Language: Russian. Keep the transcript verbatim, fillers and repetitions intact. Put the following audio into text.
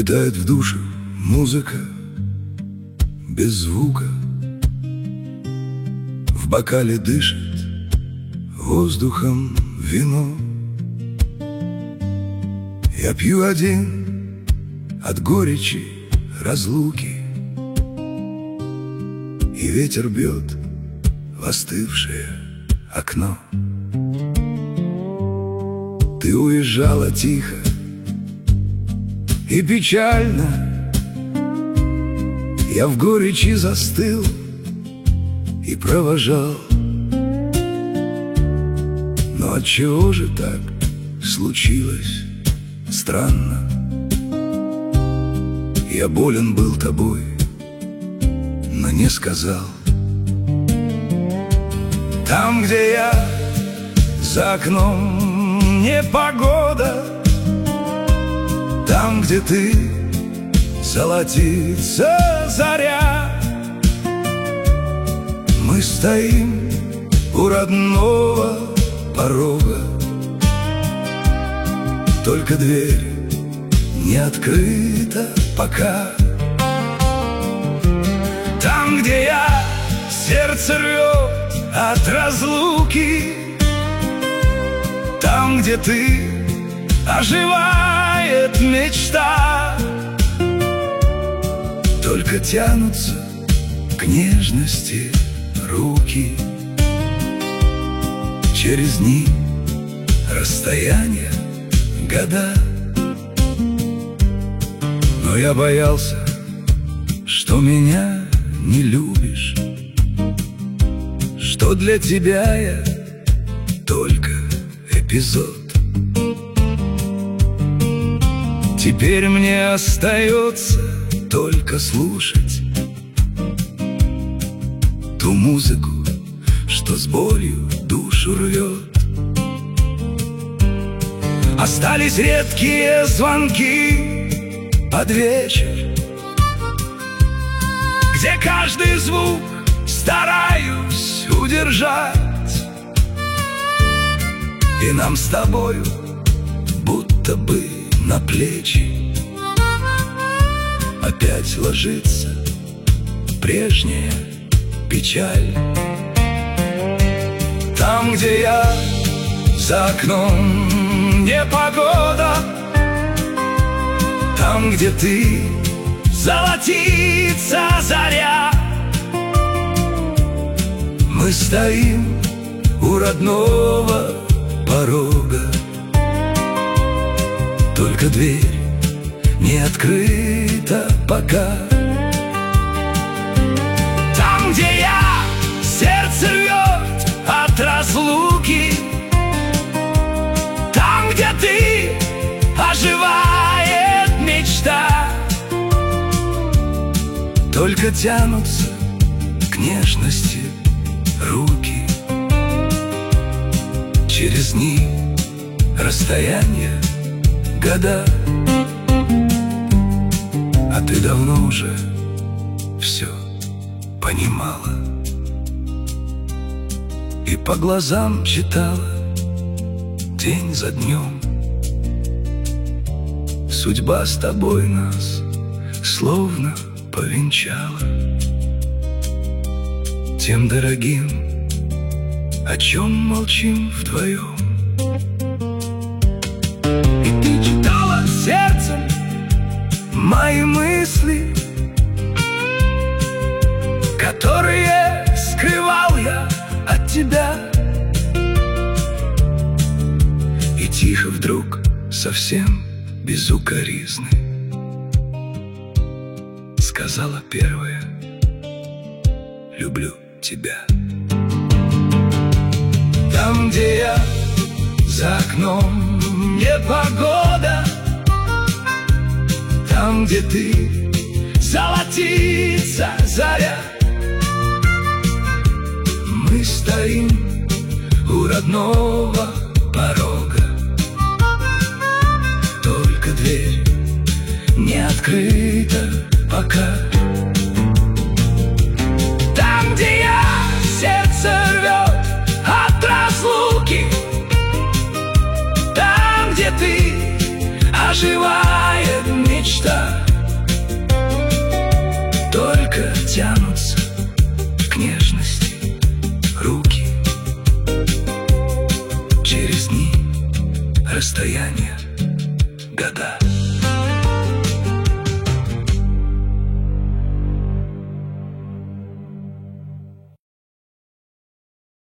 Улетает в душу музыка без звука, в бокале дышит воздухом вино. Я пью один от горечи разлуки, и ветер бьет в остывшее окно. Ты уезжала тихо и печально, я в горечи застыл и провожал. Но отчего же так случилось странно? Я болен был тобой, но не сказал. Там, где я, за окном непогода, там, где ты, золотится заря. Мы стоим у родного порога, только дверь не открыта пока. Там, где я, сердце рвет от разлуки, там, где ты, оживает мечта. Только тянутся к нежности руки, через дни, расстояние, года. Но я боялся, что меня не любишь, что для тебя я только эпизод. Теперь мне остается только слушать ту музыку, что с болью душу рвет. Остались редкие звонки под вечер, где каждый звук стараюсь удержать. И нам с тобою будто бы на плечи опять ложится прежняя печаль. Там, где я, за окном непогода, там, где ты, золотится заря. Мы стоим у родного порога, только дверь не открыта пока. Там, где я, сердце рвет от разлуки, там, где ты, оживает мечта. Только тянутся к нежности руки, через дни, расстояние, года. А ты давно уже все понимала и по глазам читала день за днем. Судьба с тобой нас словно повенчала тем дорогим, о чем молчим вдвоем. И ты читала сердцем мои мысли, которые скрывал я от тебя. И тихо вдруг, совсем безукоризны, сказала первая: люблю тебя. Там, где я, за окном непогода, там, где ты, золотится заря. Мы стоим у родного порога, только дверь не открыта пока. Там, где я, сердце рвет от разлуки, там, где ты, оживает мир. мечта, только тянутся к нежности руки. Через дни, расстояния, года.